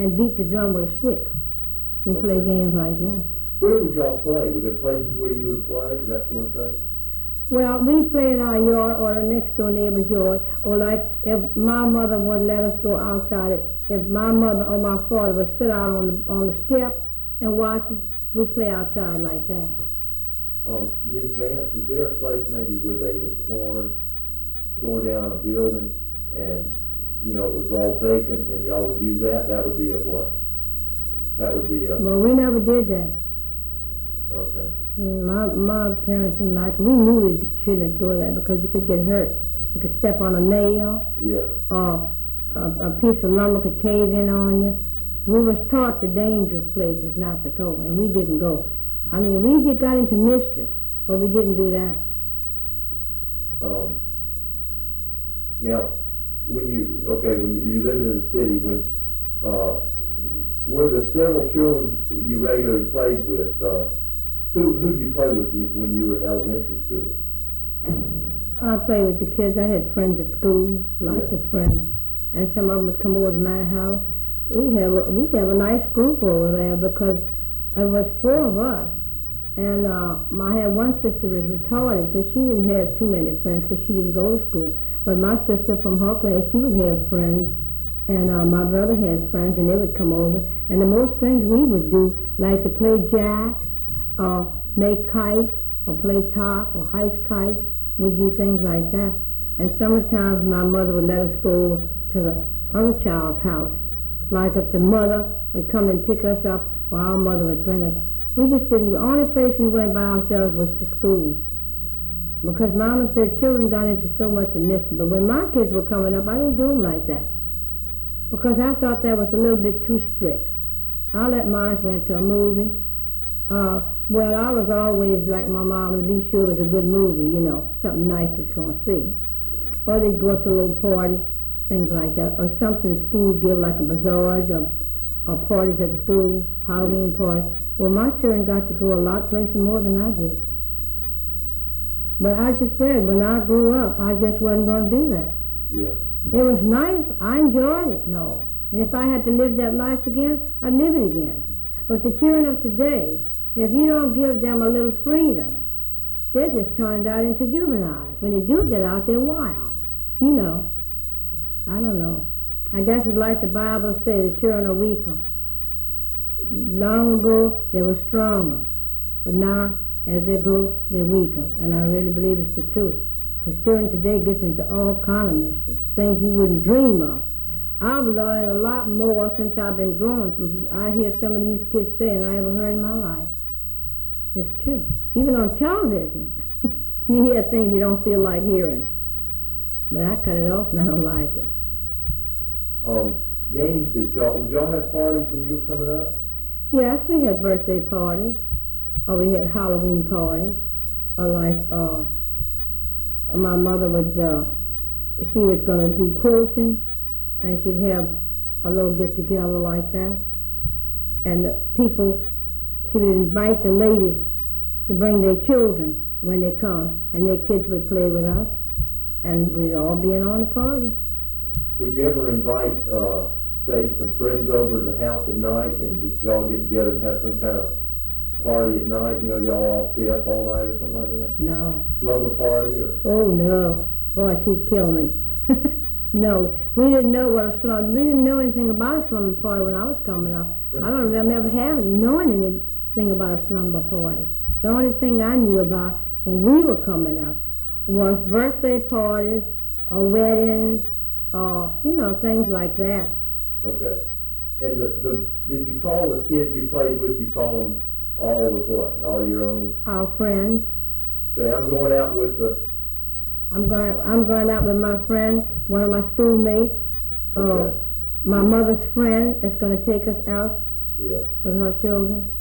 and beat the drum with a stick. We play games like that. Where would y'all play? Were there places where you would play, that sort of thing? Well, we play in our yard or the next door neighbor's yard, or like if my mother would let us go outside, if my mother or my father would sit out on the step and watch us, we play outside like that. Ms. Vance, was there a place maybe where they had tore down a building and, you know, it was all vacant and y'all would use that? That would be a what? That would be a... Well, we never did that. Okay. My parents didn't like it. We knew we shouldn't do that because you could get hurt. You could step on a nail. Yeah. Or a piece of lumber could cave in on you. We was taught the danger of places not to go, and we didn't go. I mean, we just got into mischief, but we didn't do that. Now, when you living in the city, were there several children you regularly played with? Who did you play with when you were in elementary school? I played with the kids. I had friends at school, lots of friends, and some of them would come over to my house. We'd have a nice group over there because it was 4 of us, and I had one sister who was retarded, so she didn't have too many friends because she didn't go to school. But my sister from her class, she would have friends, and my brother had friends, and they would come over. And the most things we would do, like to play jacks, or make kites, or play top, or heist kites. We'd do things like that. And sometimes my mother would let us go to the other child's house. Like if the mother would come and pick us up, or our mother would bring us. We just didn't, the only place we went by ourselves was to school. Because Mama said children got into so much of mischief. But when my kids were coming up, I didn't do them like that. Because I thought that was a little bit too strict. I let mine went to a movie. Well, I was always like my mom to be sure it was a good movie, you know, something nice was going to see. Or they'd go to little parties, things like that, or something school give like a bazaar or parties at school, Halloween parties. Well, my children got to go a lot places more than I did. But I just said, when I grew up, I just wasn't going to do that. Yeah. It was nice. I enjoyed it, no. And if I had to live that life again, I'd live it again. But the children of today, if you don't give them a little freedom, they're just turned out into juveniles. When they do get out, they're wild. You know. I don't know. I guess it's like the Bible says, the children are weaker. Long ago, they were stronger. But now, as they grow, they're weaker. And I really believe it's the truth. Because children today gets into all kind of mischief, things you wouldn't dream of. I've learned a lot more since I've been grown. I hear some of these kids say, and I ever heard in my life. It's true. Even on television, you hear things you don't feel like hearing. But I cut it off and I don't like it. Games would y'all have parties when you were coming up? Yes, we had birthday parties, or we had Halloween parties, or like, my mother would, she was going to do quilting, and she'd have a little get-together like that. And the people, she would invite the ladies to bring their children when they come, and their kids would play with us, and we'd all be in on the party. Would you ever invite, say, some friends over to the house at night and just y'all get together and have some kind of party at night? You know, y'all all stay up all night or something like that? No. Slumber party or? Oh, no. Boy, she'd kill me. No. We didn't know what a slumber, we didn't know anything about a slumber party when I was coming up. I don't remember ever knowing anything about a slumber party. The only thing I knew about when we were coming up was birthday parties or weddings or, you know, things like that. Okay. And did you call the kids you played with, you call them all the what? All your own? Our friends. Say, I'm going out with the... I'm going out with my friend, one of my schoolmates, Okay. my mother's friend is going to take us out Yeah. with her children.